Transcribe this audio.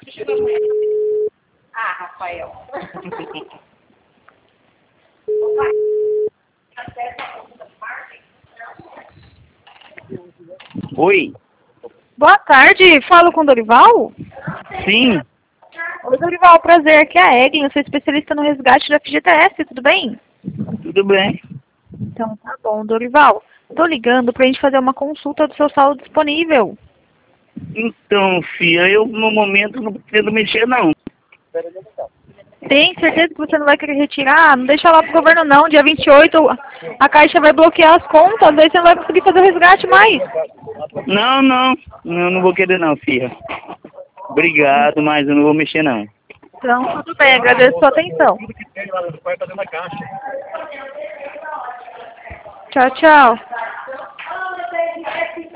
Ah, Rafael. Oi, Boa tarde, falo com o Dorival? sim, Oi, Dorival, prazer, aqui é a Eglin, eu sou especialista no resgate da FGTS, tudo bem? tudo bem. Então tá bom, Dorival. Tô ligando pra gente fazer uma consulta do seu saldo disponível. Então, filha, eu no momento não pretendo mexer não. Tem certeza que você não vai querer retirar? Não deixa lá pro governo não, dia 28 a Caixa vai bloquear as contas, aí você não vai conseguir fazer o resgate mais. Não vou querer não, filha. Obrigado, mas eu não vou mexer não. Então tudo bem, agradeço a sua atenção. Tchau, tchau.